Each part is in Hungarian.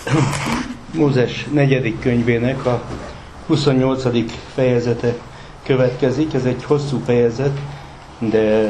Mózes 4. könyvének a 28. fejezete következik. Ez egy hosszú fejezet, de...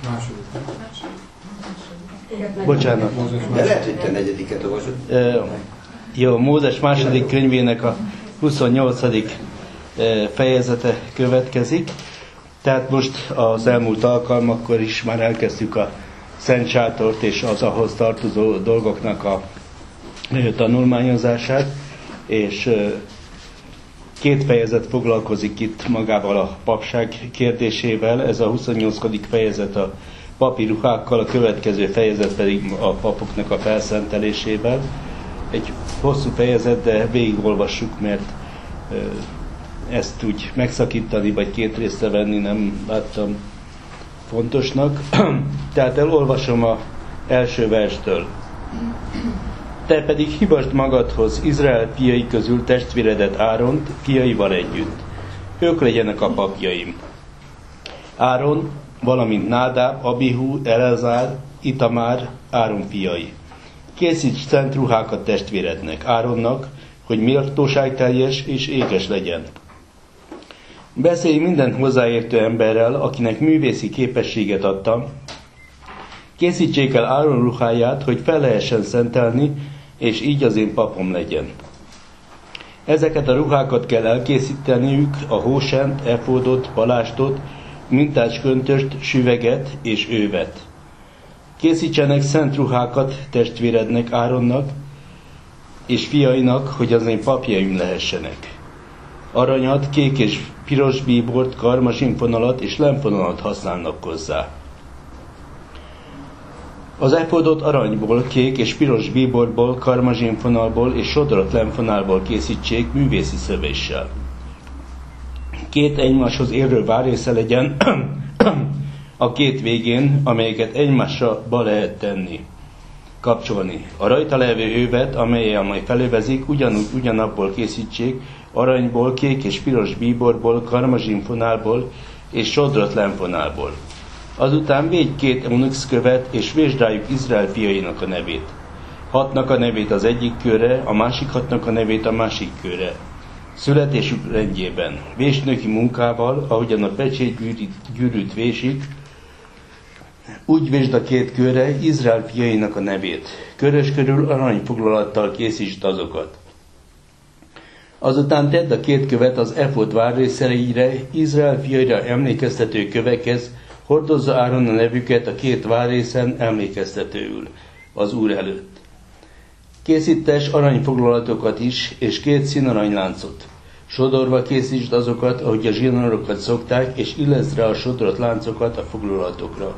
Bocsánat. De lehet, hogy te 4. olvasod. Jó, Mózes 2. könyvének a 28. fejezete következik. Tehát most az elmúlt alkalmakkor is már elkezdtük a Szent Sátort és az ahhoz tartozó dolgoknak a tanulmányozását, és 2 fejezet foglalkozik itt magával a papság kérdésével. Ez a 28. fejezet a papi ruhákkal, a következő fejezet pedig a papoknak a felszentelésével. Egy hosszú fejezet, de végigolvassuk, mert ezt úgy megszakítani, vagy 2 részre venni nem láttam fontosnak. Tehát elolvasom az első verstől. Te pedig hívasd magadhoz Izrael fiai közül testvéredet Áront fiaival együtt. Ők legyenek a papjaim. Áron, valamint Nádáb, Abihu, Eleazár, Itamár, Áron fiai. Készíts szent ruhákat testvérednek, Áronnak, hogy méltóságteljes és ékes legyen. Beszélj minden hozzáértő emberrel, akinek művészi képességet adtam. Készítsék el Áron ruháját, hogy fel lehessen szentelni, és így az én papom legyen. Ezeket a ruhákat kell elkészíteniük, a hósent, efódot, palástot, mintás köntöst, süveget és ővet. Készítsenek szent ruhákat testvérednek, Áronnak és fiainak, hogy az én papjaim lehessenek. Aranyat, kék és piros bíbort, karmazinfonalat és lemfonalat használnak hozzá. Az efódot aranyból, kék és piros bíborból, karmazinfonalból és sodrott lemfonálból készítsék művészi szövéssel. 2 egymáshoz érő várrésze legyen a 2 végén, amelyeket egymásra be lehet tenni, kapcsolni. A rajta levő ővet, amellyel majd felövezik, ugyanabból készítsék, aranyból, kék és piros bíborból, karmazinfonálból és sodrott lemfonálból. Azután védj 2 eunuxkövet, és vésd rájuk Izrael fiainak a nevét. 6-nak a nevét az egyik kőre, a másik 6-nak a nevét a másik kőre. Születésük rendjében. Vésd nőki munkával, ahogyan a pecsét gyűrűt vésik, úgy vésd a 2 kőre Izrael fiainak a nevét. Körös körül aranyfoglalattal készítsd azokat. Azután tedd a 2 követ az efód várrészereire, Izrael fiaira emlékeztető kövekhez, hordozza Áron a nevüket a 2 várrészen emlékeztetőül az Úr előtt. Készítes aranyfoglalatokat is, és 2 színaranyláncot. Sodorva készítsd azokat, ahogy a zsinorokat szokták, és illeszd rá a sodrott láncokat a foglalatokra.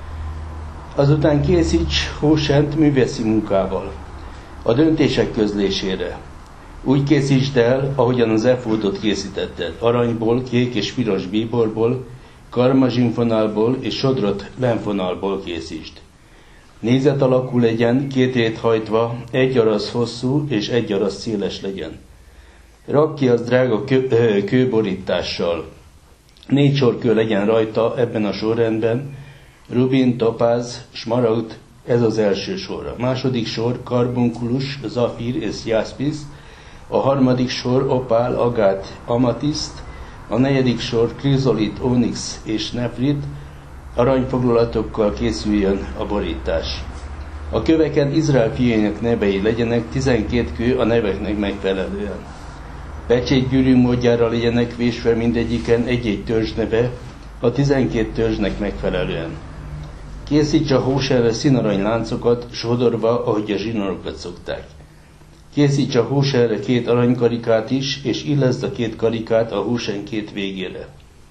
Azután készíts hósent művészi munkával, a döntések közlésére. Úgy készítsd el, ahogyan az efódot készítetted, aranyból, kék és piros bíborból, karmazinfonálból és sodrott lemfonalból készítsd. Nézet alakú legyen, 2 rét hajtva, 1 arasz hosszú és 1 arasz széles legyen. Rakd ki az drága kőborítással. 4 sor kő legyen rajta ebben a sorrendben, rubin, topáz, smaragd, ez az első sor. A második sor karbunkulus, zafír és jászpisz, a harmadik sor opál, agát, amatiszt, a 4. sor krizolit, ónix és nefrit, aranyfoglalatokkal készüljön a borítás. A köveken Izrael fiainak nevei legyenek, 12 kő a neveknek megfelelően. Pecsétgyűrű módjára legyenek vésve mindegyiken egy-egy törzs neve, a 12 törzsnek megfelelően. Készíts a hóserre színarany láncokat, sodorva, ahogy a zsinorokat szokták. Készíts a hóserre 2 aranykarikát is, és illeszd a 2 karikát a hósen 2 végére.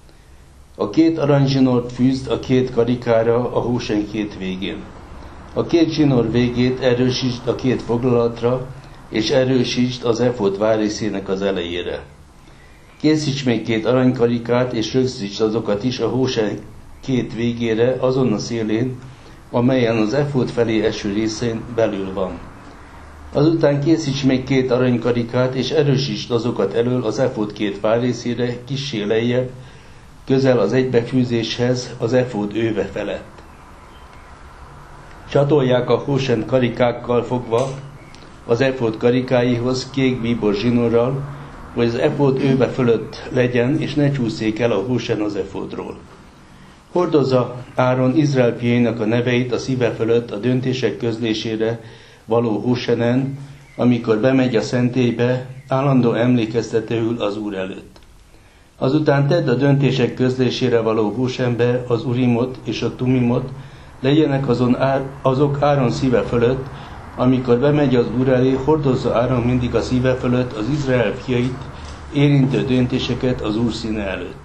A 2 aranyzsinort fűzd a 2 karikára a hósen 2 végén. A 2 zsinór végét erősítsd a 2 foglalatra, és erősítsd az efód várrészének az elejére. Készíts még 2 aranykarikát, és rögzítsd azokat is a hósen 2 végére, azon a szélén, amelyen az efód felé eső részén belül van. Azután készíts még 2 aranykarikát, és erősítsd azokat elől az efód 2 várrészére, kissé lejjebb, közel az egybefűzéshez, az efód őve felett. Csatolják a hósent karikákkal fogva az efód karikáihoz kék bíbor zsinórral, hogy az efód őbe fölött legyen, és ne csúszék el a hósen az efódról. Hordozza Áron Izrael fiainak a neveit a szíve fölött a döntések közlésére való hósenen, amikor bemegy a szentélybe, állandó emlékeztetőül az Úr előtt. Azután tedd a döntések közlésére való hósenbe az Urimot és a Tumimot, legyenek azok Áron szíve fölött, amikor bemegy az Úr elé, hordozza Áron mindig a szíve fölött az Izrael fiait érintő döntéseket az Úr színe előtt.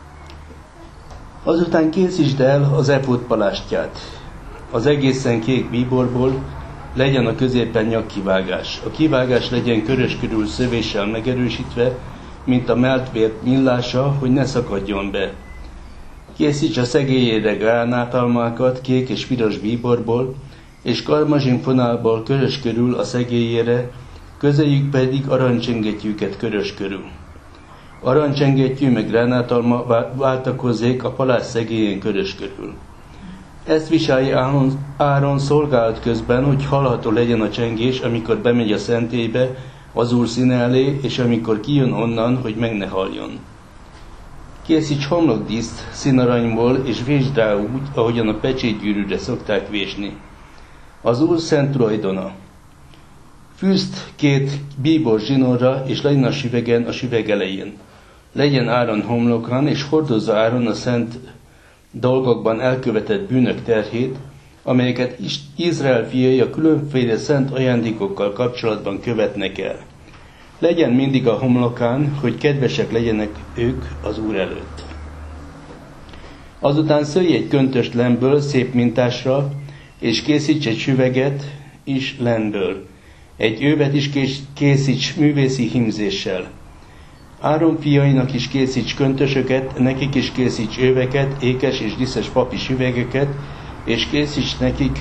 Azután készítsd el az efód palástját. Az egészen kék bíborból legyen a középen nyakkivágás. A kivágás legyen körös körül szövéssel megerősítve, mint a meltvért nyillása, hogy ne szakadjon be. Készíts a szegélyére gránátalmákat kék és piros bíborból, és karmazsin fonálból körös körül a szegélyére, közéjük pedig arancsengettyűket körös körül. Arancsengettyű meg gránátalma váltakozzék a palás szegélyén körös körül. Ezt viselje Áron szolgálat közben, hogy hallható legyen a csengés, amikor bemegy a szentélybe az Úr színe elé, és amikor kijön onnan, hogy meg ne halljon. Készíts homlokdíszt színaranyból, és vésd rá úgy, ahogyan a pecsétgyűrűre szokták vésni. Az Úr szent tulajdona. Fűzd 2 bíbor zsinórra, és legyen a süvegen a süveg elején. Legyen Áron homlokán, és hordozza Áron a szent dolgokban elkövetett bűnök terhét, amelyeket Izrael fiai a különféle szent ajándékokkal kapcsolatban követnek el. Legyen mindig a homlokán, hogy kedvesek legyenek ők az Úr előtt. Azután szőj egy köntöst lenből szép mintásra, és készíts egy süveget is lenből. Egy ővet is készíts művészi hímzéssel. Áron fiainak is készíts köntösöket, nekik is készíts őveket, ékes és díszes papi süvegeket, és készíts nekik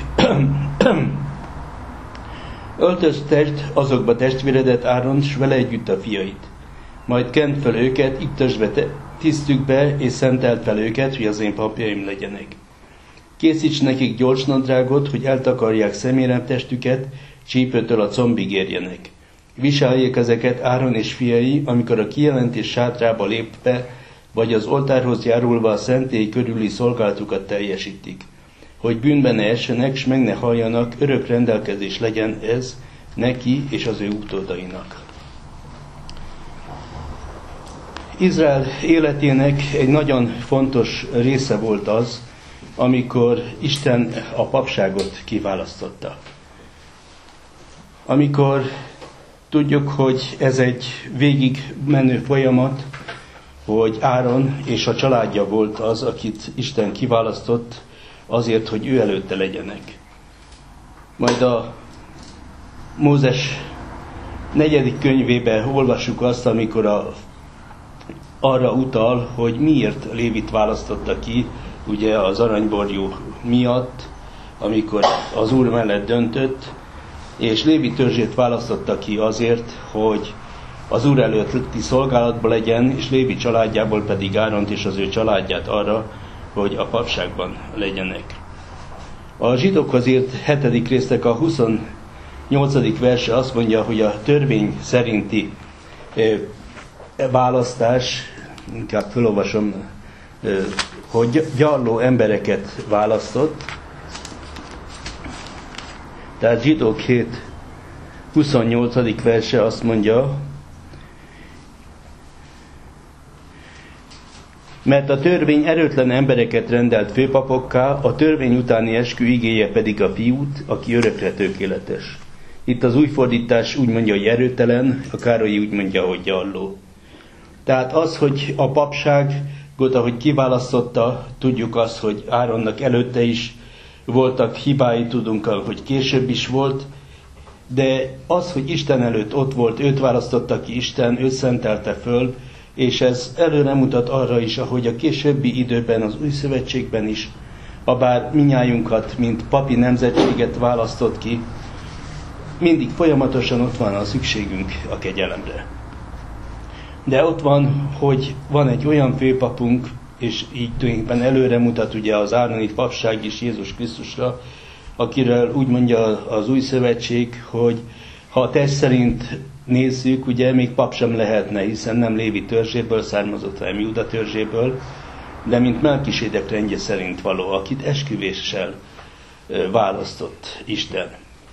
öltöztesd azokba testvéredet Áron, s vele együtt a fiait. Majd kend fel őket, iktasd be tisztükbe, és szenteld fel őket, hogy az én papjaim legyenek. Készíts nekik gyors nadrágot, hogy eltakarják szeméremtestüket, csípőtől a combig érjenek. Viseljék ezeket Áron és fiai, amikor a kijelentés sátrába lépve, vagy az oltárhoz járulva a szentély körüli szolgálatukat teljesítik. Hogy bűnbe ne essenek, s meg ne halljanak, örök rendelkezés legyen ez neki és az ő utódainak. Izrael életének egy nagyon fontos része volt az, amikor Isten a papságot kiválasztotta. Amikor tudjuk, hogy ez egy végig menő folyamat, hogy Áron és a családja volt az, akit Isten kiválasztott azért, hogy ő előtte legyenek. Majd a Mózes 4. könyvében olvassuk azt, amikor arra utal, hogy miért Lévit választotta ki, ugye az aranyborjú miatt, amikor az Úr mellett döntött, és Lévi törzsét választotta ki azért, hogy az Úr előtti szolgálatban legyen, és Lévi családjából pedig Áront és az ő családját arra, hogy a papságban legyenek. A zsidókhoz írt 7. résznek a 28. verse azt mondja, hogy a törvény szerinti választás, inkább felolvasom, hogy gyarló embereket választott. Tehát Zsidók 7. 28. verse azt mondja, mert a törvény erőtlen embereket rendelt főpapokká, a törvény utáni eskü igéje pedig a fiút, aki örökre tökéletes. Itt az új fordítás úgy mondja, hogy erőtelen, a Károlyi úgy mondja, hogy gyarló. Tehát az, hogy a papságot, ahogy kiválasztotta, tudjuk azt, hogy Áronnak előtte is voltak hibái, tudunk, hogy később is volt, de az, hogy Isten előtt ott volt, őt választotta ki Isten, őt szentelte föl, és ez előre mutat arra is, ahogy a későbbi időben, az új szövetségben is, habár minnyájunkat, mint papi nemzetséget választott ki, mindig folyamatosan ott van a szükségünk a kegyelemre. De ott van, hogy van egy olyan főpapunk, és így tulajdonképpen előre mutat ugye az ároni papság is Jézus Krisztusra, akiről úgy mondja az új szövetség, hogy Ha a test szerint nézzük, ugye még pap sem lehetne, hiszen nem Lévi törzséből származott, hanem Júda törzséből, de mint Melkisédek rendje szerint való, akit esküvéssel választott Isten.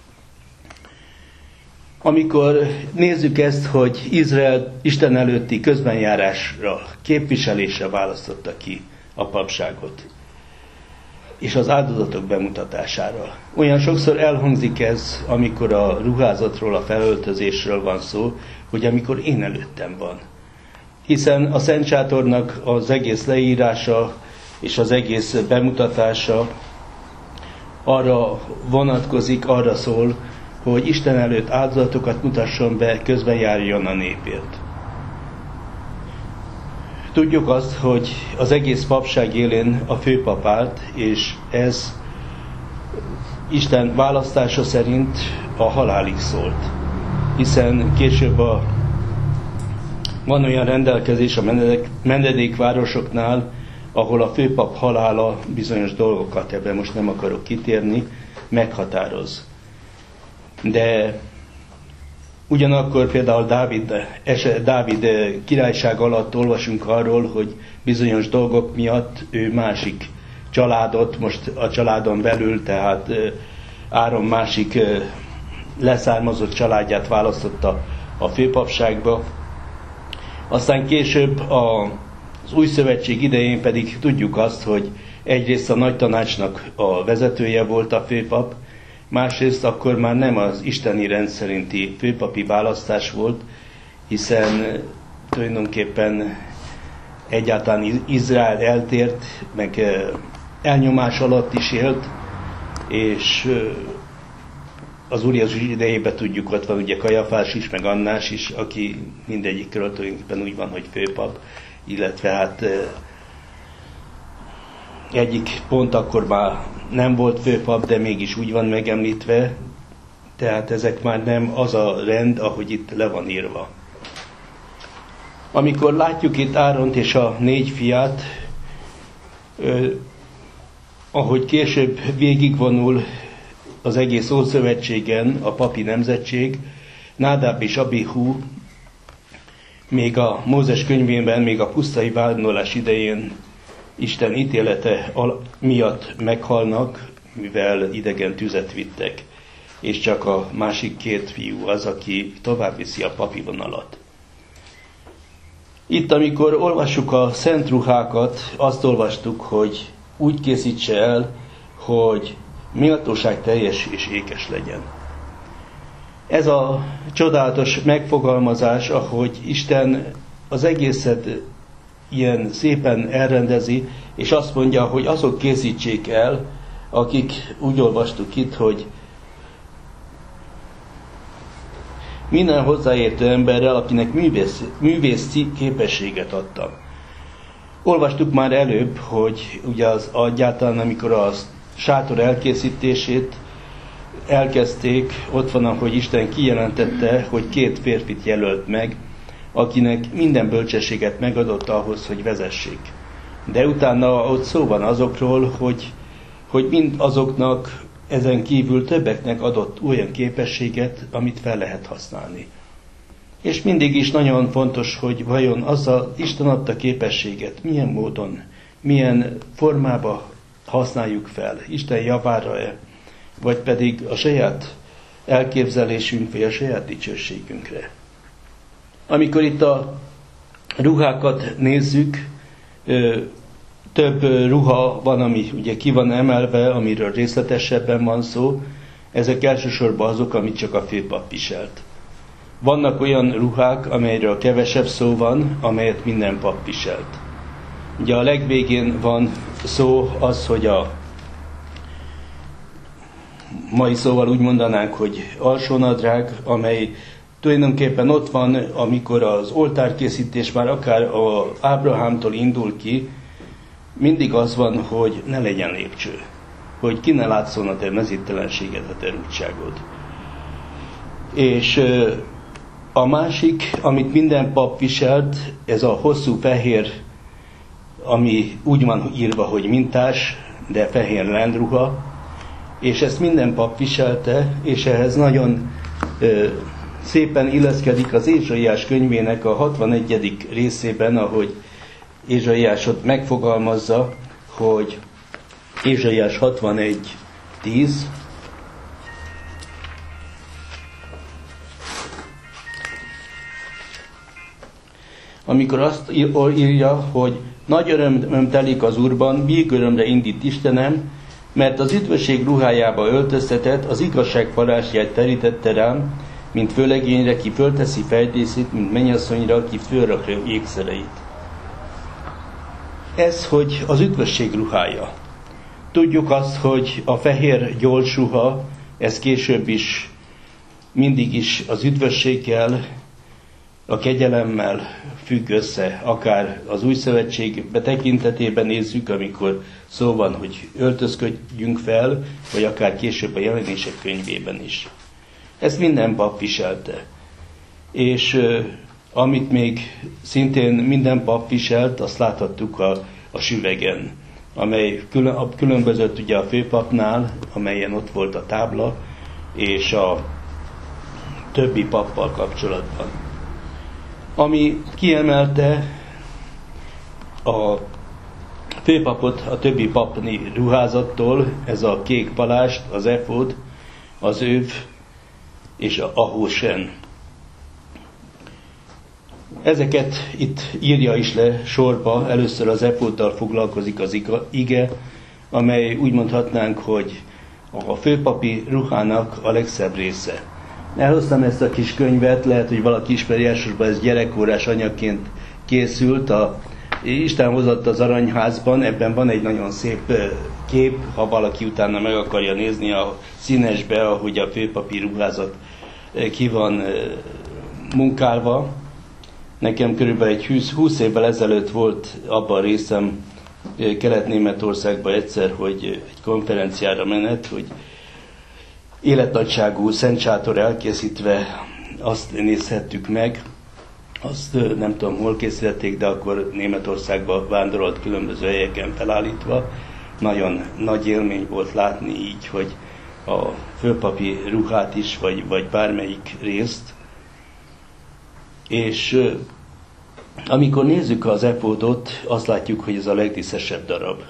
Amikor nézzük ezt, hogy Izrael Isten előtti közbenjárásra, képviselésre választotta ki a papságot, és az áldozatok bemutatására. Olyan sokszor elhangzik ez, amikor a ruházatról, a felöltözésről van szó, hogy amikor én előttem van. Hiszen a Szent Sátornak az egész leírása és az egész bemutatása arra vonatkozik, arra szól, hogy Isten előtt áldozatokat mutasson be, közben járjon a népért. Tudjuk azt, hogy az egész papság élén a főpap állt, és ez Isten választása szerint a halálig szólt. Hiszen később van olyan rendelkezés a menedékvárosoknál, ahol a főpap halála bizonyos dolgokat, ebben most nem akarok kitérni, meghatároz. De ugyanakkor például Dávid királyság alatt olvasunk arról, hogy bizonyos dolgok miatt ő másik családot, most a családon belül, tehát Áron másik leszármazott családját választotta a főpapságba. Aztán később az új szövetség idején pedig tudjuk azt, hogy egyrészt a nagy tanácsnak a vezetője volt a főpap, másrészt akkor már nem az isteni rend szerinti főpapi választás volt, hiszen tulajdonképpen egyáltalán Izrael eltért, meg elnyomás alatt is élt, és az Úr Jézus idejében tudjuk, ott van ugye Kajafás is, meg Annás is, aki mindegyikről tulajdonképpen úgy van, hogy főpap, illetve hát egyik pont akkor már nem volt főpap, de mégis úgy van megemlítve, tehát ezek már nem az a rend, ahogy itt le van írva. Amikor látjuk itt Áront és a 4 fiát, ahogy később végigvonul az egész Ószövetségen a papi nemzetség, Nádáb és Abihu még a Mózes könyvében, még a pusztai vándorlás idején Isten ítélete miatt meghalnak, mivel idegen tüzet vittek, és csak a másik 2 fiú az, aki tovább viszi a papi vonalat. Itt, amikor olvassuk a szent ruhákat, azt olvastuk, hogy úgy készítse el, hogy méltóság teljes és ékes legyen. Ez a csodálatos megfogalmazás, ahogy Isten az egészet ilyen szépen elrendezi, és azt mondja, hogy azok készítsék el, akik úgy olvastuk itt, hogy minden hozzáértő emberrel, akinek művész képességet adtam. Olvastuk már előbb, hogy ugye egyáltalán, amikor a sátor elkészítését elkezdték, ott van, hogy Isten kijelentette, hogy 2 férfit jelölt meg, akinek minden bölcsességet megadott ahhoz, hogy vezessék. De utána ott szó van azokról, hogy mind azoknak ezen kívül többeknek adott olyan képességet, amit fel lehet használni. És mindig is nagyon fontos, hogy vajon az a Isten adta képességet milyen módon, milyen formában használjuk fel, Isten javára-e, vagy pedig a saját elképzelésünk, vagy a saját dicsőségünkre. Amikor itt a ruhákat nézzük, több ruha van, ami ugye ki van emelve, amiről részletesebben van szó, ezek elsősorban azok, amit csak a főpap viselt. Vannak olyan ruhák, amelyről kevesebb szó van, amelyet minden pap viselt. Ugye a legvégén van szó az, hogy a mai szóval úgy mondanánk, hogy alsónadrág, amely tulajdonképpen ott van, amikor az oltárkészítés már akár a Ábrahámtól indul ki, mindig az van, hogy ne legyen lépcső, hogy ki ne látszon a te mezítelenséged, a te rúdságod. És a másik, amit minden pap viselt, ez a hosszú fehér, ami úgy van írva, hogy mintás, de fehér lendruha, és ezt minden pap viselte, és ehhez nagyon szépen illeszkedik az Ézsaiás könyvének a 61. részében, ahogy Ézsaiás ott megfogalmazza, hogy Ézsaiás 61:10, amikor azt írja, hogy nagy öröm telik az Úrban, víg örömre indít Istenem, mert az üdvösség ruhájába öltöztetett, az igazság parázsját terítette rám, mint főlegényre, ki fölteszi fejdészét, mint mennyasszonyra, ki fölrakja ékszereit. Ez, hogy az üdvösség ruhája. Tudjuk azt, hogy a fehér gyolcsruha, ez később is, mindig is az üdvösséggel, a kegyelemmel függ össze, akár az új szövetség tekintetében nézzük, amikor szó van, hogy öltözködjünk fel, vagy akár később a Jelenések könyvében is. Ezt minden pap viselte. És amit még szintén minden pap viselt, azt láthattuk a süvegen, amely különbözött ugye a főpapnál, amelyen ott volt a tábla, és a többi pappal kapcsolatban. Ami kiemelte a főpapot a többi papni ruházattól, ez a kék palást, az efód, az öv és a hósen. Ezeket itt írja is le sorba, először az efóddal foglalkozik az ige, amely úgy mondhatnánk, hogy a főpapi ruhának a legszebb része. Elhoztam ezt a kis könyvet, lehet, hogy valaki ismeri, elsősorban ez gyerekórás anyagként készült, Isten hozott az aranyházban, ebben van egy nagyon szép kép, ha valaki utána meg akarja nézni a színesbe, ahogy a főpapi ruházat ki van munkálva. Nekem körülbelül egy 20 évvel ezelőtt volt abban a részem Kelet-Németországban egyszer, hogy egy konferenciára menet, hogy életnagyságú szent sátor elkészítve azt nézhettük meg, azt nem tudom hol készítették, de akkor Németországba vándorolt különböző helyeken felállítva. Nagyon nagy élmény volt látni így, hogy a főpapi ruhát is, vagy bármelyik részt. És amikor nézzük az efódot, azt látjuk, hogy ez a legdíszesebb darab.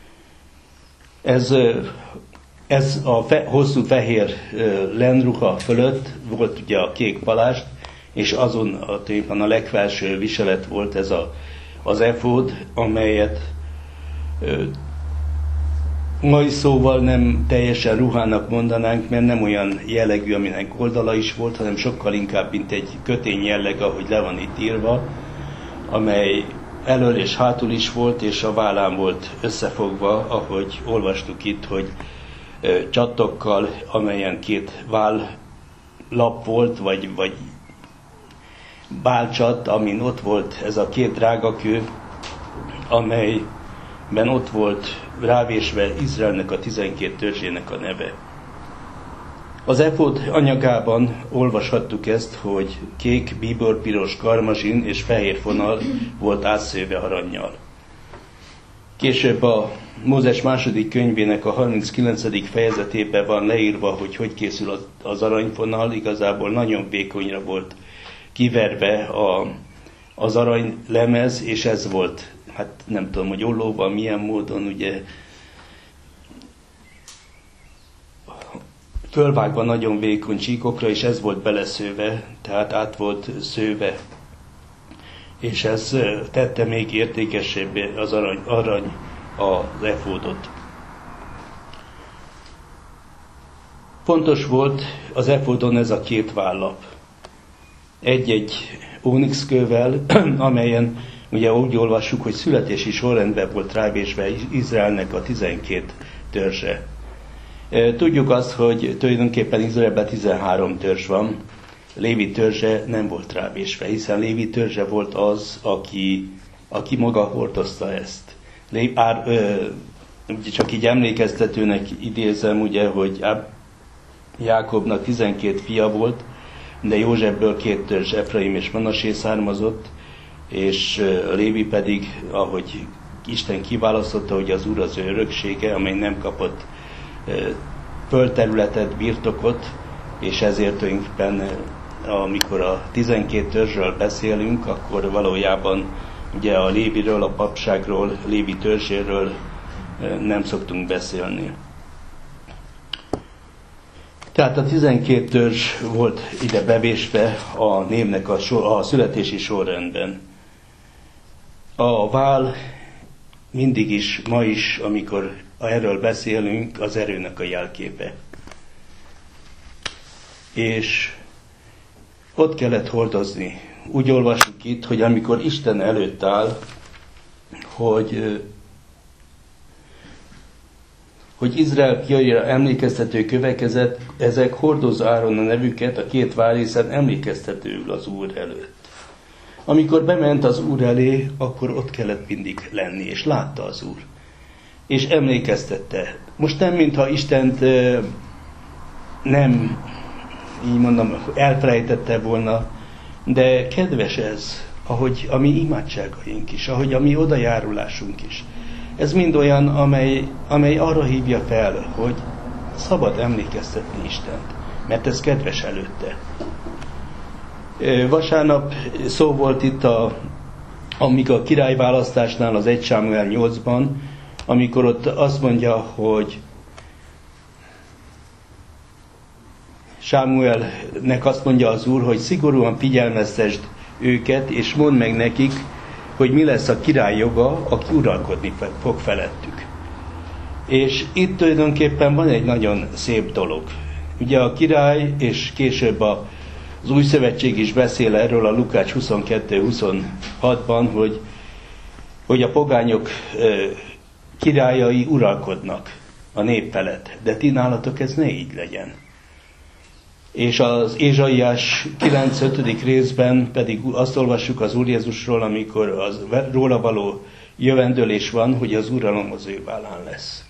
Ez a hosszú fehér lenruha fölött volt ugye a kék palást, és azon a legfelső viselet volt ez az efód, amelyet mai szóval nem teljesen ruhának mondanánk, mert nem olyan jellegű, aminek oldala is volt, hanem sokkal inkább, mint egy kötény jelleg, ahogy le van itt írva, amely elől és hátul is volt, és a vállán volt összefogva, ahogy olvastuk itt, hogy csattokkal, amelyen két vállap volt, vagy bálcsat, amin ott volt ez a két drágakő, amelyben ott volt rávésve Izraelnek a 12 törzsének a neve. Az efód anyagában olvashattuk ezt, hogy kék, bíborpiros, karmazsin és fehér fonal volt átszőve arannyal. Később a Mózes második könyvének a 39. fejezetében van leírva, hogy készül az aranyfonal, igazából nagyon vékonyra volt kiverve az aranylemez, és ez volt, hát nem tudom, hogy ollóval milyen módon, ugye fölvágva nagyon vékony csíkokra, és ez volt beleszőve, tehát át volt szőve. És ez tette még értékesebbé az arany az efódot. Fontos volt az efódon ez a két vállap. Egy-egy ónixkővel, amelyen ugye úgy olvassuk, hogy születési sorrendben volt rávésve Izraelnek a 12 törzse. Tudjuk azt, hogy tulajdonképpen Izraelben 13 törzs van, Lévi törzse nem volt rávésve, hiszen Lévi törzse volt az, aki maga hordozta ezt. Csak így emlékeztetőnek idézem, ugye, hogy Jákobnak 12 fia volt, de Józsefből 2 törzs, Efraim és Manassé származott, és Lévi pedig, ahogy Isten kiválasztotta, hogy az Úr az ő öröksége, amely nem kapott földterületet, birtokot, és ezért tulajdonképpen amikor a 12 törzsről beszélünk, akkor valójában ugye a Léviről, a papságról, Lévi törzséről nem szoktunk beszélni. Tehát a 12 törzs volt ide bevésve a névnek a születési sorrendben. A vál mindig is, ma is, amikor erről beszélünk, az erőnek a jelképe. És ott kellett hordozni. Úgy olvassuk itt, hogy amikor Isten előtt áll, hogy Izrael fiaira emlékeztető kövekezet, ezek hordozza Áron a nevüket a két várrészen emlékeztetőül az Úr előtt. Amikor bement az Úr elé, akkor ott kellett mindig lenni, és látta az Úr. És emlékeztette. Most nem, mintha Istent nem, így mondom, elfelejtette volna, de kedves ez, ahogy a mi imádságaink is, ahogy a mi odajárulásunk is. Ez mind olyan, amely arra hívja fel, hogy szabad emlékeztetni Istent, mert ez kedves előtte. Vasárnap szó volt itt amíg a királyválasztásnál az 1 Sámuel 8-ban, amikor ott azt mondja, hogy Sámuelnek azt mondja az Úr, hogy szigorúan figyelmeztesd őket, és mondd meg nekik, hogy mi lesz a király joga, aki uralkodni fog felettük. És itt tulajdonképpen van egy nagyon szép dolog. Ugye a király, és később az Új Szövetség is beszél erről a Lukács 22-26-ban, hogy a pogányok királyai uralkodnak a nép felett. De ti nálatok ez ne így legyen. És az Ézsaiás 9-5. részben pedig azt olvassuk az Úr Jézusról, amikor az róla való jövendőlés van, hogy az uralom az ő vállán lesz.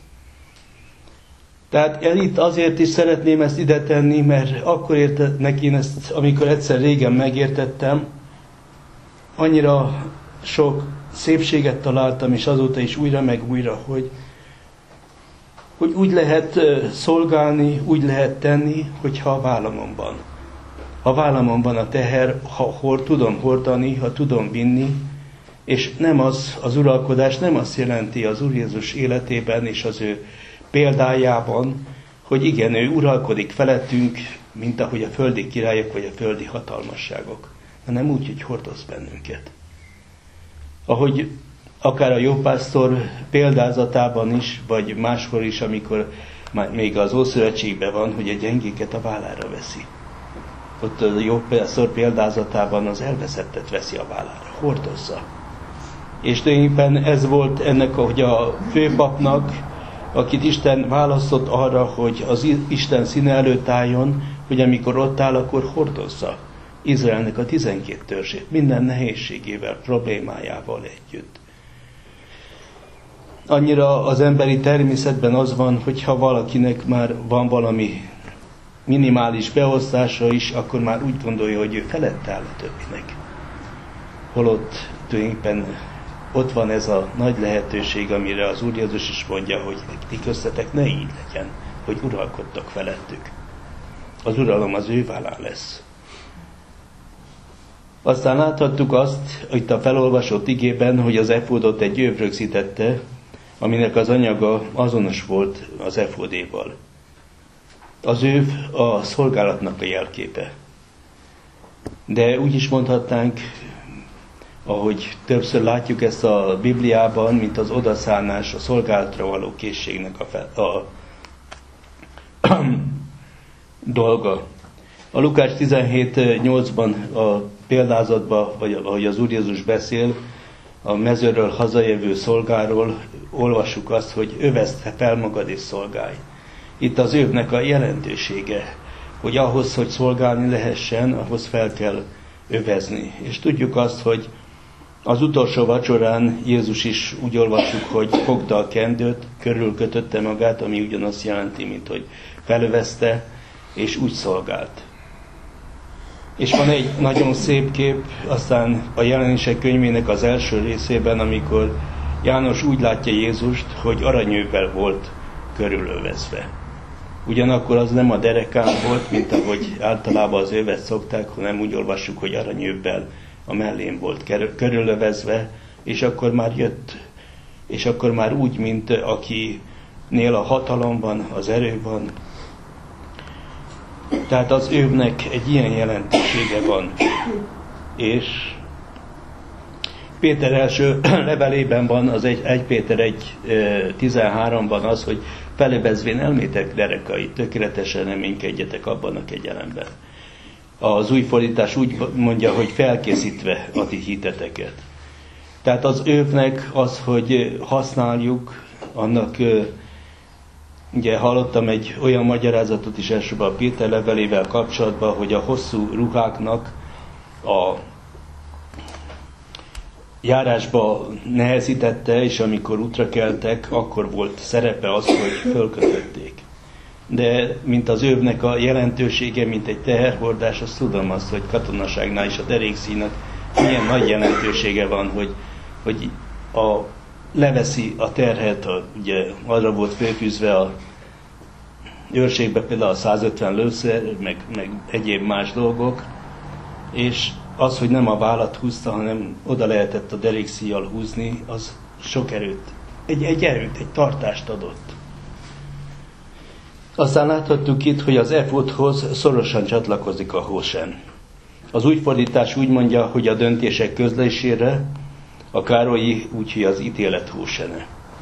Tehát itt azért is szeretném ezt ide tenni, mert akkor értetnek én ezt, amikor egyszer régen megértettem, annyira sok szépséget találtam, és azóta is újra meg újra, hogy úgy lehet szolgálni, úgy lehet tenni, hogyha a vállamon van. Ha vállamon van a teher, ha tudom hordani, ha tudom vinni, és nem az uralkodás nem azt jelenti az Úr Jézus életében és az ő példájában, hogy igen, ő uralkodik felettünk, mint ahogy a földi királyok vagy a földi hatalmasságok, hanem úgy, hogy hordoz bennünket. Ahogy akár a jópásztor példázatában is, vagy máskor is, amikor még az Ószövetségben van, hogy a gyengéket a vállára veszi. Ott a jópásztor példázatában az elveszettet veszi a vállára, hordozza. És tulajdonképpen ez volt ennek, hogy a főpapnak, akit Isten választott arra, hogy az Isten színe előtt álljon, hogy amikor ott áll, akkor hordozza Izraelnek a 12 törzsét, minden nehézségével, problémájával együtt. Annyira az emberi természetben az van, hogyha valakinek már van valami minimális beosztása is, akkor már úgy gondolja, hogy ő felett áll a többinek. Holott tulajdonképpen ott van ez a nagy lehetőség, amire az Úr Jézus is mondja, hogy ti köztetek ne így legyen, hogy uralkodtak felettük. Az uralom az ő vállán lesz. Aztán láthattuk azt, itt a felolvasott igében, hogy az efódot egy öv rögzítette, aminek az anyaga azonos volt az efódéval. Az öv a szolgálatnak a jelképe. De úgy is mondhatnánk, ahogy többször látjuk ezt a Bibliában, mint az odaszállás, a szolgálatra való készségnek a dolga. A Lukács 17:8-ban a példázatban, vagy ahogy az Úr Jézus beszél, a mezőről hazajövő szolgáról olvassuk azt, hogy övezd fel magad és szolgálj. Itt az övnek a jelentősége, hogy ahhoz, hogy szolgálni lehessen, ahhoz fel kell övezni. És tudjuk azt, hogy az utolsó vacsorán Jézus is úgy olvassuk, hogy fogta a kendőt, körülkötötte magát, ami ugyanazt jelenti, mint hogy felövezte, és úgy szolgált. És van egy nagyon szép kép, aztán a Jelenések könyvének az első részében, amikor János úgy látja Jézust, hogy aranyővel volt körülövezve. Ugyanakkor az nem a derekán volt, mint ahogy általában az övet szokták, hanem úgy olvassuk, hogy aranyőbbel a mellén volt körülövezve, és akkor már jött, és akkor már úgy, mint akinél a hatalom van, az erő van. Tehát az övnek egy ilyen jelentősége van. És Péter első levelében van, az 1 Péter 1:13-ban az, hogy felebezvén elmétek derekai, tökéletesen reménykedjetek abban a kegyelemben. Az új fordítás úgy mondja, hogy felkészítve a ti hiteteket. Tehát az övnek az, hogy használjuk, annak, ugye hallottam egy olyan magyarázatot is elsőben a Péter levelével kapcsolatban, hogy a hosszú ruháknak a járásba nehezítette, és amikor útra keltek, akkor volt szerepe az, hogy fölkötötték. De mint az övnek a jelentősége, mint egy teherhordás, azt tudom azt, hogy katonaságnál is a derékszínak milyen nagy jelentősége van, hogy leveszi a terhet, ugye arra volt fölfűzve a őrségbe például a 150 lőszer, meg egyéb más dolgok, és az, hogy nem a vállat húzta, hanem oda lehetett a derékszíjjal húzni, az sok erőt, egy erőt, egy tartást adott. Aztán láthattuk itt, hogy az efodhoz szorosan csatlakozik a hósen. Az új fordítás úgy mondja, hogy a döntések közlésére, a Károlyi úgyhogy az ítélet hósene.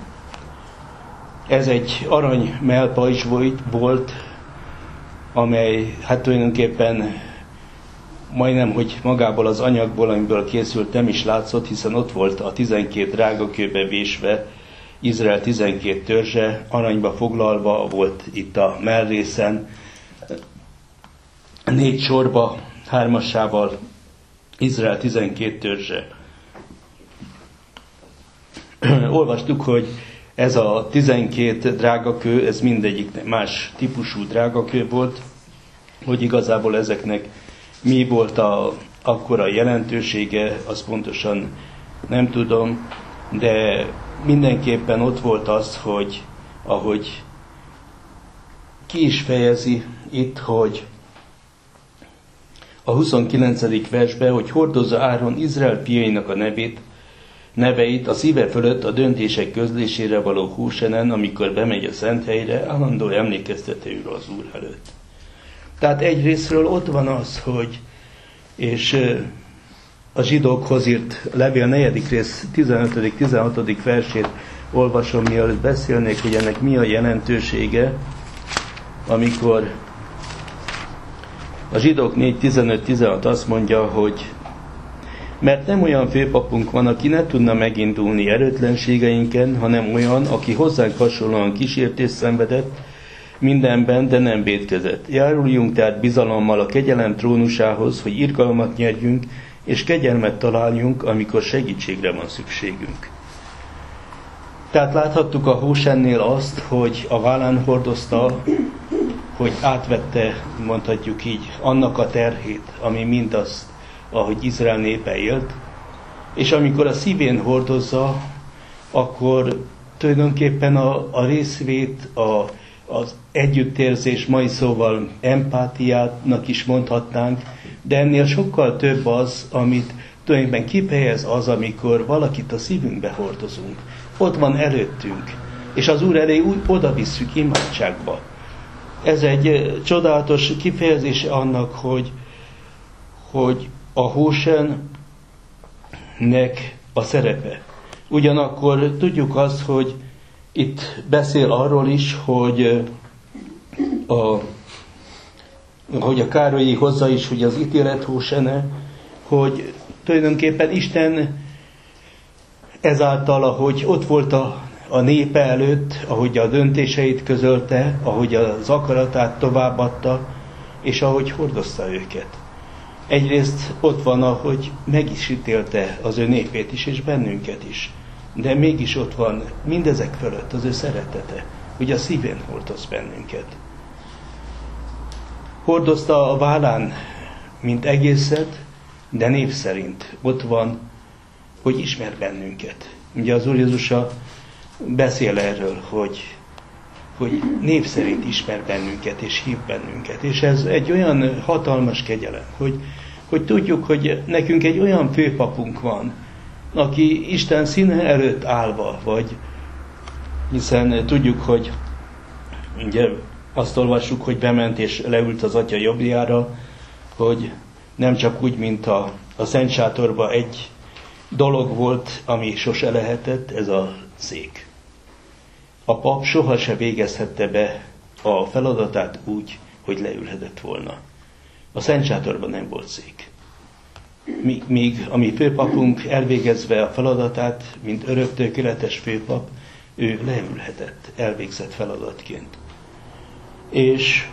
Ez egy arany mellpa is volt, amely hát tulajdonképpen majdnem, hogy magából az anyagból, amiből készült, nem is látszott, hiszen ott volt a 12 drágakőbe vésve Izrael 12 törzse, aranyba foglalva volt itt a mellrészen, 4 sorba, 3-assával Izrael 12 törzse. Olvastuk, hogy ez a 12 drágakő, ez mindegyik más típusú drágakő volt, hogy igazából ezeknek mi volt akkora jelentősége, azt pontosan nem tudom, de mindenképpen ott volt az, hogy ahogy ki is fejezi itt, hogy a 29. versben, hogy hordozza Áron Izrael fiainak a neveit a szíve fölött a döntések közlésére való húsenen, amikor bemegy a szent helyre, állandó emlékeztetőül az Úr előtt. Tehát egyrészről ott van az, hogy, és a zsidókhoz írt levél 4. rész 15.-16. versét olvasom, mielőtt beszélnék, hogy ennek mi a jelentősége, amikor a zsidók 4.15-16 azt mondja, hogy mert nem olyan főpapunk van, aki ne tudna megindulni erőtlenségeinken, hanem olyan, aki hozzánk hasonlóan kísértést szenvedett mindenben, de nem vétkezett. Járuljunk tehát bizalommal a kegyelem trónusához, hogy irgalmat nyerjünk, és kegyelmet találjunk, amikor segítségre van szükségünk. Tehát láthattuk a Hósennél azt, hogy a vállán hordozta, hogy átvette, mondhatjuk így, annak a terhét, ami mindazt, ahogy Izrael népe élt, és amikor a szívén hordozza, akkor tulajdonképpen a részvét, az együttérzés, mai szóval empátiának is mondhatnánk, de ennél sokkal több az, amit tulajdonképpen kifejez az, amikor valakit a szívünkbe hordozunk. Ott van előttünk, és az Úr elé úgy oda visszük imádságba. Ez egy csodálatos kifejezés annak, hogy a Hósennek a szerepe. Ugyanakkor tudjuk azt, hogy itt beszél arról is, hogy a Károlyi hozza is, hogy az ítélet Hósene, hogy tulajdonképpen Isten ezáltal, ahogy ott volt a népe előtt, ahogy a döntéseit közölte, ahogy az akaratát továbbadta, és ahogy hordozta őket. Egyrészt ott van, ahogy meg is ítélte az ő népét is, és bennünket is. De mégis ott van mindezek fölött az ő szeretete, hogy a szívén hordoz bennünket. Hordozta a vállán, mint egészet, de név szerint ott van, hogy ismer bennünket. Ugye az Úr Jézus beszél erről, hogy hogy név szerint ismer bennünket és hív bennünket. És ez egy olyan hatalmas kegyelem, hogy tudjuk, hogy nekünk egy olyan főpapunk van, aki Isten színe előtt állva, hiszen tudjuk, hogy ugye azt olvassuk, hogy bement és leült az Atya jobbjára, hogy nem csak úgy, mint a Szent Sátorban egy dolog volt, ami sose lehetett, ez a szék. A pap soha se végezhette be a feladatát úgy, hogy leülhetett volna. A Szent Sátorban nem volt szék. Míg a mi főpapunk elvégezve a feladatát, mint öröktökéletes főpap, ő leülhetett, elvégzett feladatként. És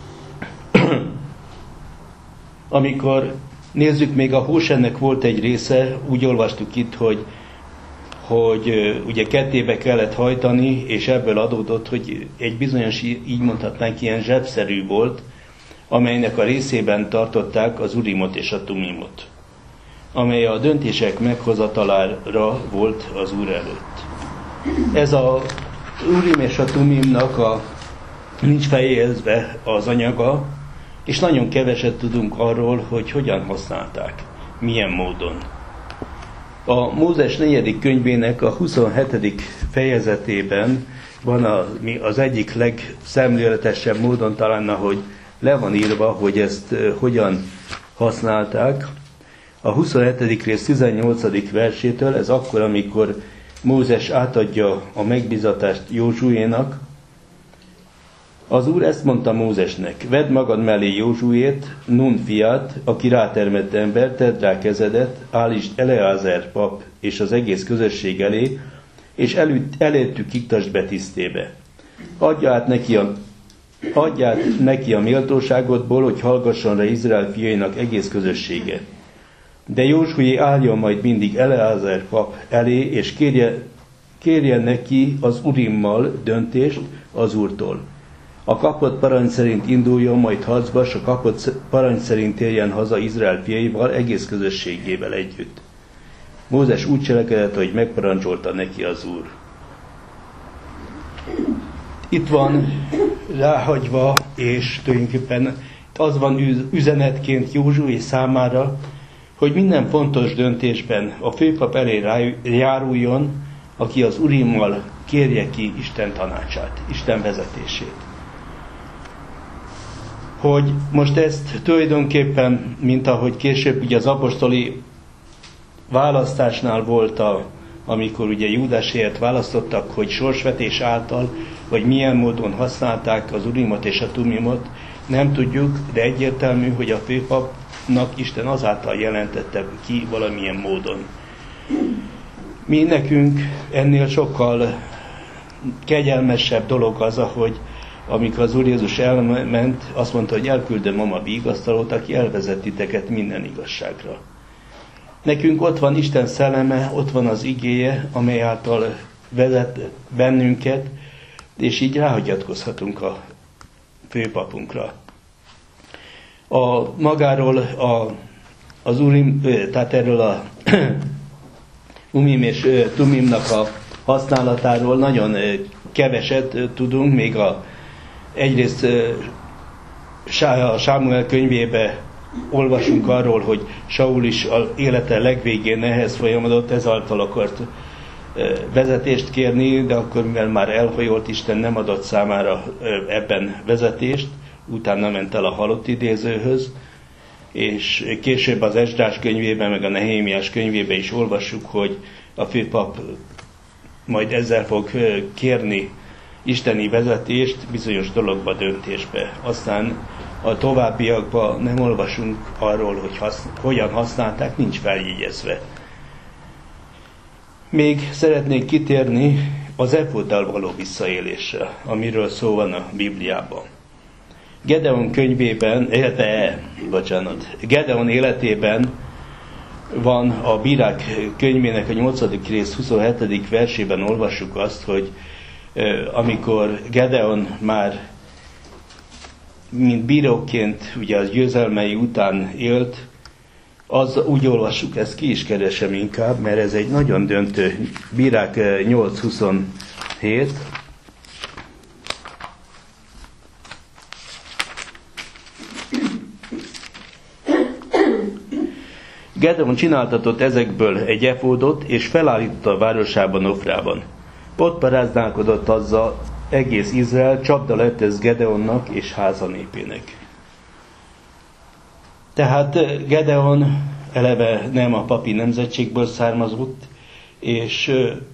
amikor nézzük, még a Hósennek volt egy része, úgy olvastuk itt, hogy ugye kettébe kellett hajtani, és ebből adódott, hogy egy bizonyos, így mondhatnánk, ilyen zsebszerű volt, amelynek a részében tartották az Urimot és a Tumimot, amely a döntések meghozatalára volt az Úr előtt. Ez a Urim és a Tumimnak nincs fejezve az anyaga, és nagyon keveset tudunk arról, hogy hogyan használták, milyen módon. A Mózes 4. könyvének a 27. fejezetében van az egyik legszemléletesebb módon talán, ahogy le van írva, hogy ezt hogyan használták. A 27. rész 18. versétől, ez akkor, amikor Mózes átadja a megbízatást Józsuénak, az Úr ezt mondta Mózesnek: vedd magad mellé Józsuét, Nun fiát, aki rátermett ember, tedd rá kezedet, állítsd Eleázer pap és az egész közösség elé, és előttük iktasd be tisztébe. Adj át neki a méltóságodból, hogy hallgasson rá Izrael fiainak egész közössége. De Józsué álljon majd mindig Eleázer pap elé, és kérje neki az Urimmal döntést az Úrtól. A kapott parancs szerint induljon majd harcba, s a kapott parancs szerint térjen haza Izrael fiaival, egész közösségével együtt. Mózes úgy cselekedett, hogy megparancsolta neki az Úr. Itt van ráhagyva, és tulajdonképpen az van üzenetként Józsué számára, hogy minden fontos döntésben a főpap elé járuljon, aki az Urimmal kérje ki Isten tanácsát, Isten vezetését. Hogy most ezt tulajdonképpen, mint ahogy később ugye az apostoli választásnál volt, amikor ugye Júdásért választottak, hogy sorsvetés által, vagy milyen módon használták az Urimot és a Tumimot, nem tudjuk, de egyértelmű, hogy a főpapnak Isten azáltal jelentette ki valamilyen módon. Mi nekünk ennél sokkal kegyelmesebb dolog az, hogy amikor az Úr Jézus elment, azt mondta, hogy elküldöm a ma vigasztalót, aki elvezet titeket minden igazságra. Nekünk ott van Isten szelleme, ott van az igéje, amely által vezet bennünket, és így ráhagyatkozhatunk a főpapunkra. Magáról az Urim, tehát erről a Umim és Tumimnak a használatáról nagyon keveset tudunk, még egyrészt a Sámuel könyvébe olvasunk arról, hogy Saul is az élete legvégén ehhez folyamodott, ezáltal akart vezetést kérni, de akkor, mivel már elhajolt, Isten nem adott számára ebben vezetést, utána ment el a halott idézőhöz, és később az Esdrás könyvében, meg a Nehémiás könyvében is olvassuk, hogy a főpap majd ezzel fog kérni isteni vezetést bizonyos dologba, döntésbe. Aztán a továbbiakban nem olvasunk arról, hogy hogyan használták, nincs feljegyezve. Még szeretnék kitérni az efóddal való visszaélésre, amiről szó van a Bibliában. Gedeon könyvében, Gedeon életében van a Bírák könyvének a 8. rész 27. versében olvassuk azt, hogy amikor Gedeon már mint bíróként ugye az győzelmei után élt, úgy olvassuk, ezt ki is keresem inkább, mert ez egy nagyon döntő. Bírák 8.27. Gedeon csináltatott ezekből egy efódot, és felállította a városában, Ofrában. Ott paráználkodott azzal egész Izrael, csapda lett ez Gedeonnak és háza népének. Tehát Gedeon eleve nem a papi nemzetségből származott, és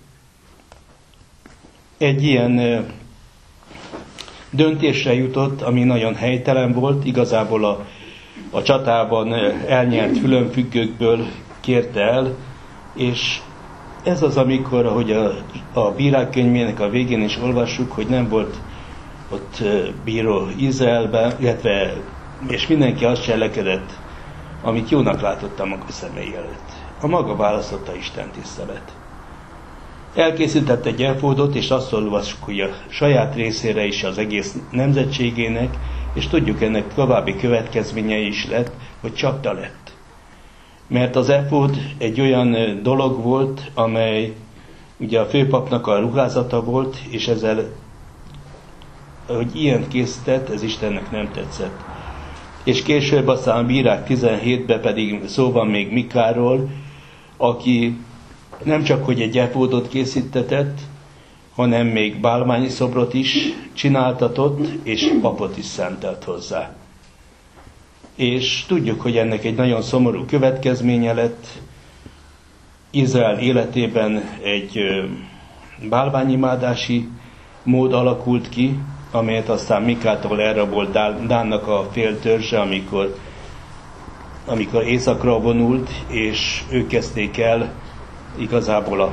egy ilyen döntésre jutott, ami nagyon helytelen volt, igazából a csatában elnyert fülönfüggőkből kérte el, és ez az, amikor, ahogy a bírák könyvének a végén is olvassuk, hogy nem volt ott bíró Izraelben, és mindenki azt cselekedett, amit jónak látott a maga szemei előtt. A maga választotta Isten tisztelet. Elkészített egy efódot, és azt olvassuk, hogy a saját részére is az egész nemzetségének, és tudjuk, ennek további következménye is lett, hogy csapda lett. Mert az efód egy olyan dolog volt, amely ugye a főpapnak a ruházata volt, és ezzel, hogy ilyen készített, ez Istennek nem tetszett. És később aztán a bírák 17-ben pedig szó van még Mikáról, aki nem csak, hogy egy efódot készítetett, hanem még bálványi szobrot is csináltatott, és papot is szentelt hozzá. És tudjuk, hogy ennek egy nagyon szomorú következménye lett. Izrael életében egy bálványimádási mód alakult ki, amelyet aztán Mikától elrabolt Dánnak a fél törzse, amikor északra vonult, és ők kezdték el igazából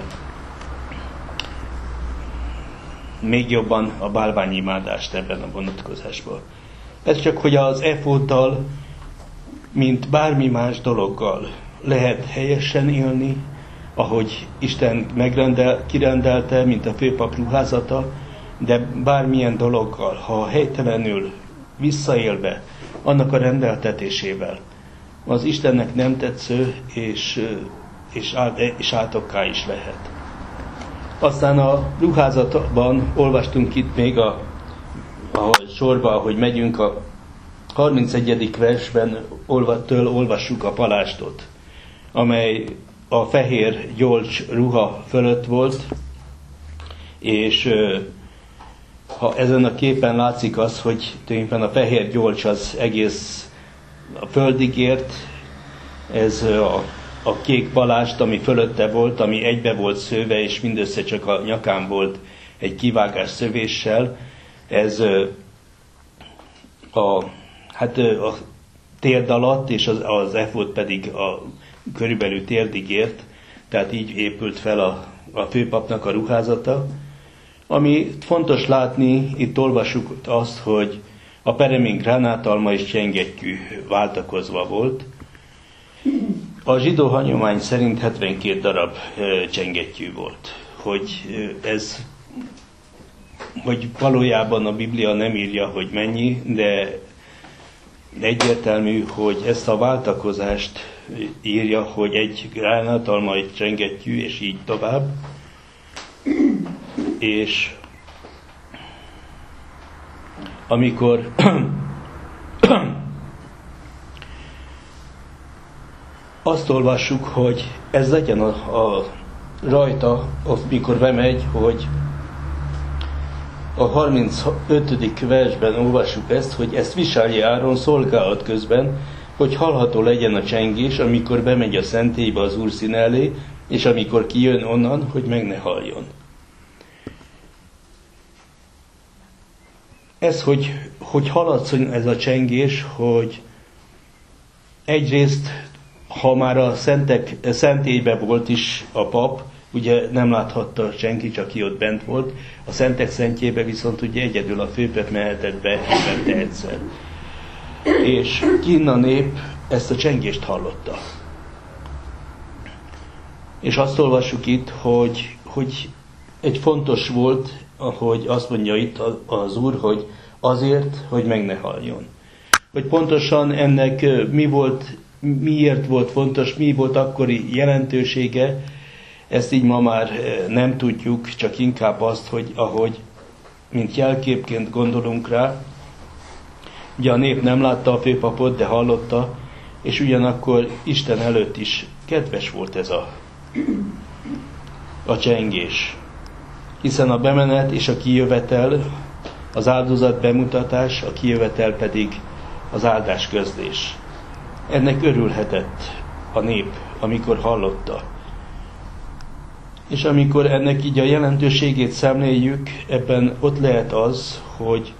még jobban a bálványimádást ebben a vonatkozásban. Ez csak, hogy az efóddal, mint bármi más dologgal lehet helyesen élni, ahogy Isten kirendelte, mint a főpap ruházata, de bármilyen dologgal, ha helytelenül visszaélve annak a rendeltetésével, az Istennek nem tetsző, és átokká is lehet. Aztán a ruházatban olvastunk itt még sorba, ahogy megyünk, a 31. versben olvassuk a palástot, amely a fehér gyolcs ruha fölött volt, és ha ezen a képen látszik az, hogy tulajdonképpen a fehér gyolcs az egész a földig ért, ez a kék palást, ami fölötte volt, ami egybe volt szőve, és mindössze csak a nyakán volt egy kivágás szövéssel, ez a térd alatt, és az efód pedig körülbelül térdig ért, tehát így épült fel a főpapnak a ruházata. Ami fontos látni, itt olvassuk azt, hogy a peremin gránátalma és csengettyű váltakozva volt. A zsidó hagyomány szerint 72 darab csengettyű volt. Hogy valójában a Biblia nem írja, hogy mennyi, de egyértelmű, hogy ezt a váltakozást írja, hogy egy gránátalma, egy csengettyű, és így tovább. És amikor azt olvassuk, hogy ez legyen a rajta, amikor bemegy, hogy a 35. versben olvassuk ezt, hogy ezt viselje Áron szolgálat közben, hogy hallható legyen a csengés, amikor bemegy a szentélybe az Úr színe elé, és amikor kijön onnan, hogy meg ne halljon. Ez, hogy hallatszon ez a csengés, hogy egyrészt, ha már a szentélybe volt is a pap, ugye nem láthatta senki, csak ki ott bent volt, a szentek szentjébe viszont ugye egyedül a főpap mehetett be évente egyszer. És kinn a nép ezt a csengést hallotta. És azt olvassuk itt, hogy egy fontos volt, ahogy azt mondja itt az Úr, hogy azért, hogy meg ne halljon. Hogy pontosan ennek miért volt fontos, mi volt akkori jelentősége, ezt így ma már nem tudjuk, csak inkább azt, hogy ahogy, mint jelképként gondolunk rá, ugye a nép nem látta a főpapot, de hallotta, és ugyanakkor Isten előtt is kedves volt ez a csengés. Hiszen a bemenet és a kijövetel, az áldozat bemutatás, a kijövetel pedig az áldás közlés. Ennek örülhetett a nép, amikor hallotta. És amikor ennek így a jelentőségét szemléljük, ebben ott lehet az, hogy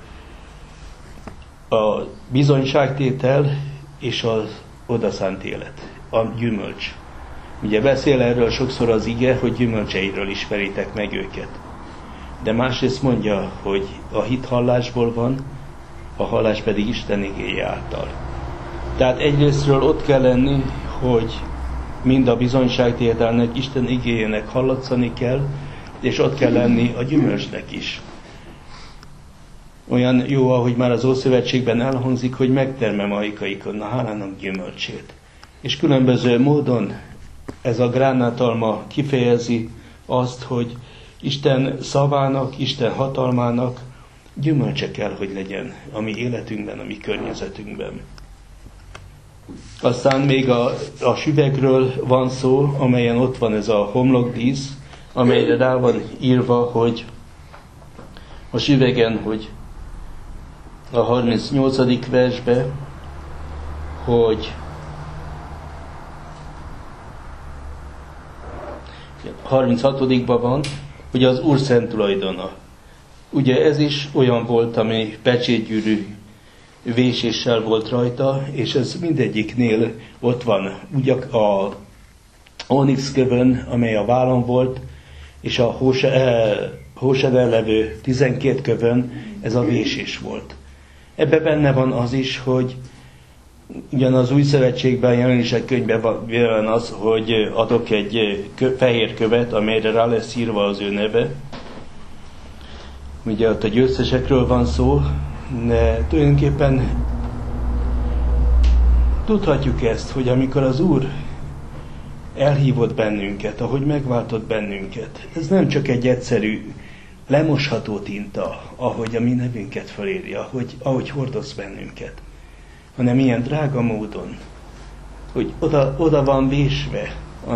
a bizonyságtétel és az odaszánt élet, a gyümölcs. Ugye beszél erről sokszor az ige, hogy gyümölcseiről ismeritek meg őket. De másrészt mondja, hogy a hit hallásból van, a hallás pedig Isten igéje által. Tehát egyrésztről ott kell lenni, hogy mind a bizonyságtételnek, Isten igéjének hallatszani kell, és ott kell lenni a gyümölcsnek is. Olyan jó, ahogy már az Ószövetségben elhangzik, hogy megtermem ajkaikon a hálának gyümölcsét. És különböző módon ez a gránátalma kifejezi azt, hogy Isten szavának, Isten hatalmának gyümölcse kell, hogy legyen a mi életünkben, a mi környezetünkben. Aztán még a süvegről van szó, amelyen ott van ez a homlokdísz, amelyre rá van írva, hogy a süvegen, hogy a 38. versbe, hogy 36-ban van, hogy az Úr szent tulajdona. Ugye ez is olyan volt, ami pecsétgyűrű véséssel volt rajta, és ez mindegyiknél ott van. Ugye a onyx kövön, amely a vállon volt, és a hóseden levő 12 kövön ez a vésés volt. Ebben benne van az is, hogy ugyan az Új Szövetségben, Jelenések könyvben van az, hogy adok egy fehér követ, amelyre rá lesz írva az ő neve. Ugye ott a győztesekről van szó, de tulajdonképpen tudhatjuk ezt, hogy amikor az Úr elhívott bennünket, ahogy megváltott bennünket, ez nem csak egy egyszerű lemosható tinta, ahogy a mi nevünket felírja, ahogy hordoz bennünket, hanem ilyen drága módon, hogy oda van vésve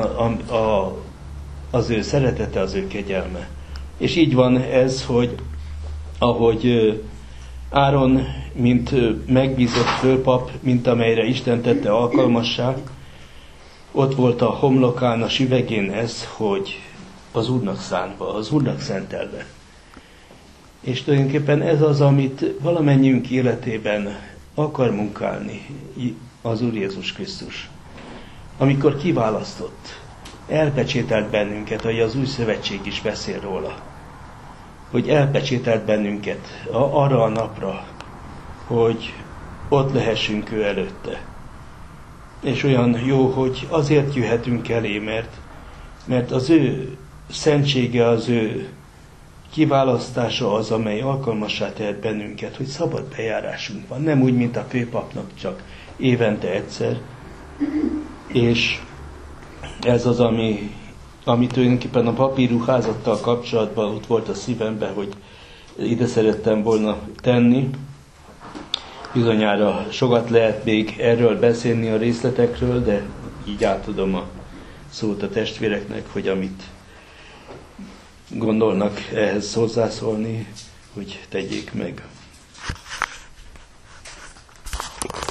az ő szeretete, az ő kegyelme. És így van ez, hogy ahogy Áron, mint megbízott főpap, mint amelyre Isten tette alkalmassá, ott volt a homlokán, a süvegén ez, hogy az Úrnak szánva, az Úrnak szentelve. És tulajdonképpen ez az, amit valamennyiünk életében akar munkálni az Úr Jézus Krisztus. Amikor kiválasztott, elpecsételt bennünket, ahogy az Új Szövetség is beszél róla, hogy elpecsételt bennünket arra a napra, hogy ott lehessünk ő előtte. És olyan jó, hogy azért jöhetünk elé, mert az ő szentsége, az ő kiválasztása az, amely alkalmassá tehet bennünket, hogy szabad bejárásunk van. Nem úgy, mint a főpapnak, csak évente egyszer. És ez az, ami tulajdonképpen a papi ruházattal kapcsolatban ott volt a szívemben, hogy ide szerettem volna tenni. Bizonyára sokat lehet még erről beszélni a részletekről, de így átadom a szót a testvéreknek, hogy amit gondolnak ehhez hozzászólni, hogy tegyék meg.